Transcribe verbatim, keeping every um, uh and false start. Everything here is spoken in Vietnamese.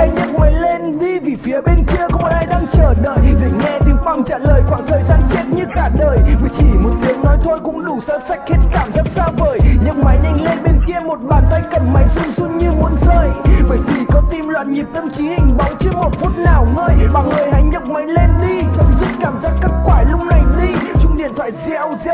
hãy nhấc máy lên đi, vì phía bên kia không ai đang chờ đợi để nghe tiếng phăng trả lời khoảng thời gian chết như cả đời. Vì chỉ một tiếng nói thôi cũng đủ xóa sạch hết cảm giác xa vời. Nhấc máy nhanh lên, bên kia một bàn tay cầm máy run run như muốn rơi, bởi vì có tim loạn nhịp, tâm trí hình bóng chưa một phút nào ngơi. Bằng lời hãy